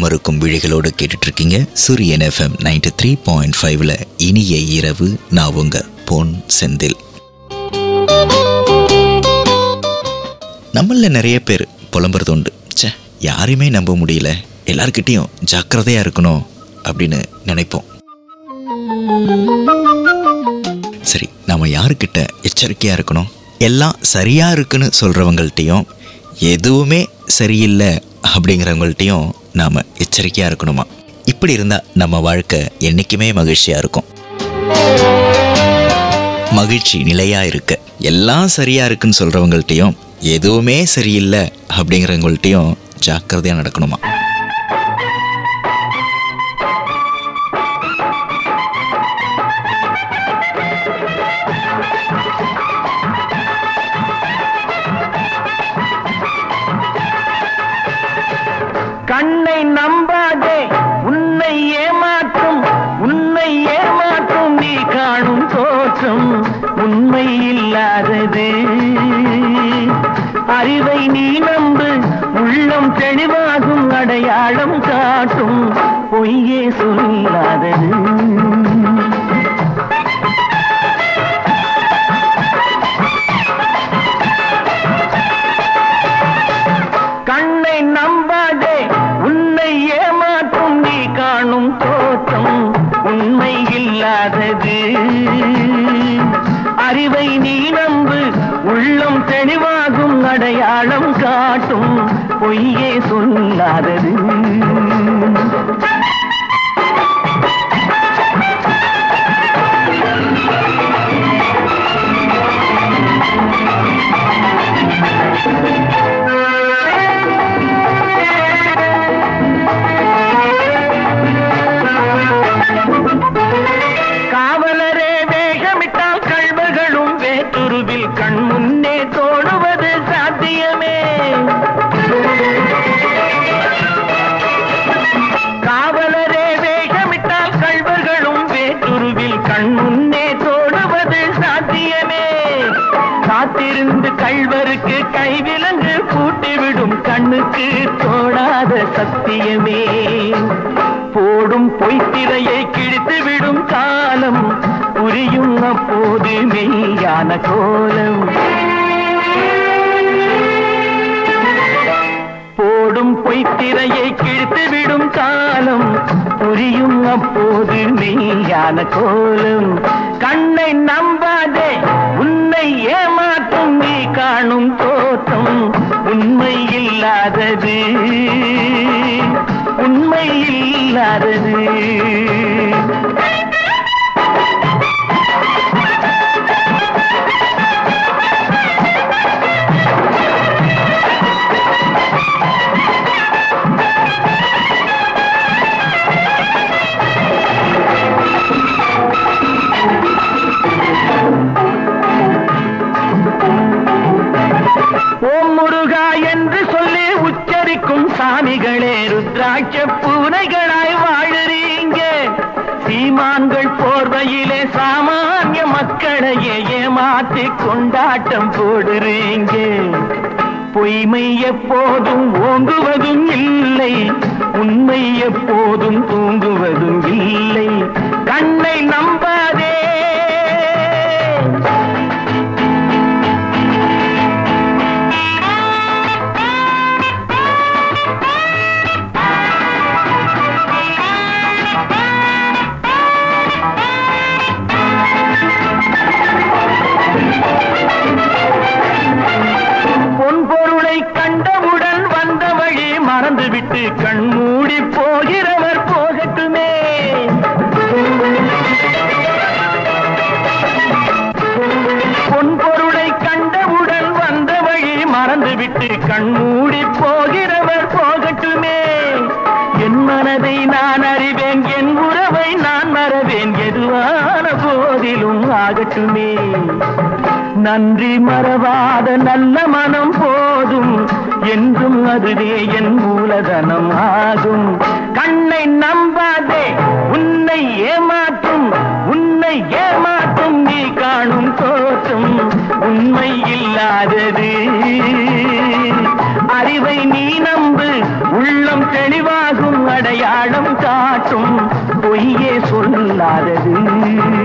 மறுக்கும் விழிகளோடு கேட்டுட்டு இருக்கீங்க சூரியன் FM 93.5ல இனிய இரவு. நான் உங்க பொன் செந்தில். நம்மள நிறைய பேர் புலம்புறது உண்டு. யாரையுமே நம்ப முடியல, எல்லார்கிட்டையும் ஜாக்கிரதையா இருக்கணும் அப்படின்னு நினைப்போம். சரி, நாம யாருக்கிட்ட எச்சரிக்கையா இருக்கணும்? எல்லாம் சரியா இருக்குன்னு சொல்றவங்கள்ட்டையும் எதுவுமே சரியில்லை அப்படிங்கிறவங்கள்ட்டையும் நாம எச்சரிக்கையா இருக்கணுமா? இப்படி இருந்தா நம்ம வாழ்க்கை என்னைக்குமே மகிழ்ச்சியா இருக்கும். மகிழ்ச்சி நிலையா இருக்க எல்லாம் சரியா இருக்குன்னு சொல்றவங்கள்ட்டையும் எதுவுமே சரியில்லை அப்படிங்கிறவங்கள்ட்டையும் ஜாக்கிரதையா நடக்கணுமா? கண்ணை நம்பாதே, உன்னை ஏமாற்றும் நீ காணும் தோற்றம் உண்மை இல்லாதது. அறிவை நீ நம்பு, உள்ளம் தெளிவாகும், அடையாளம் காட்டும் பொய்யே சொல்லாதது. கண்ணை நம்பாதே, உன்னை ஏமாற்றும் நீ காணும் தோற்றம் உண்மை இல்லாதது. அறிவை நீ நம்பு, உள்ளம் தெளிவாகும், அடையாளம் காட்டும் பொய்யே சொல்லாதது. காவலரே வேகமிட்டால் கள்வர்களும் வேற்றுருவில் கண் முன்னே தோடுவது சாத்தியமே. காவலரே வேகமிட்டால் கள்வர்களும் வேற்றுருவில் கண் முன்னே தோடுவது சாத்தியமே. காத்திருந்து கள்வருக்கு கைவிலங்கு பூட்டிவிடும் கண்ணுக்கு தோடாத சத்தியமே. போடும் பொய்த்திரையை கிழித்துவிடும் காலம் புரியும் அப்போது மெய்யான கோலம். போடும் பொய்த்திரையை கிழித்துவிடும் காலம் புரியும் அப்போது மெய்யான கோலம். கண்ணை நம்பாதே, உன்னை ஏமாற்றும் நீ காணும் தோற்றம் உண்மை இல்லாதது, உண்மை இல்லாதது. ஓம் முருகா என்று சொல்லி உச்சரிக்கும் சாமிகளே, ருத்ராட்ச பூனைகளாய் வாழுறீங்க. சீமான்கள் போர்வையிலே சாமானிய மக்களையே ஏமாற்றி கொண்டாட்டம் போடுறீங்க. பொய்மை எப்போதும் ஓங்குவதும் இல்லை, உண்மை எப்போதும் தூங்குவதும் இல்லை. கண்ணை நம்பாதே. பொன்பொருளை கண்டவுடன் வந்த வழி மறந்துவிட்டு கண் மூடி போகிறவர் போகட்டுமே. பொன்பொருளை கண்டவுடன் வந்த வழி மறந்துவிட்டு கண் மூடி போகிறவர் போகட்டுமே. என் மனதை நான் அறிவேன், என் உறவை நான் மறவேன், எதுவான போதிலும் ஆகட்டுமே. நன்றி மறவாத நல்ல மனம் போதும், என்றும் அதுவே என் மூலதனம் ஆகும். கண்ணை நம்பாதே, உன்னை ஏமாற்றும் நீ காணும் தோற்றம் உண்மை இல்லாதது. அறிவை நீ நம்பு, உள்ளம் தெளிவாகும் அடையாளம் காட்டும் பொய்யே சொல்லாதது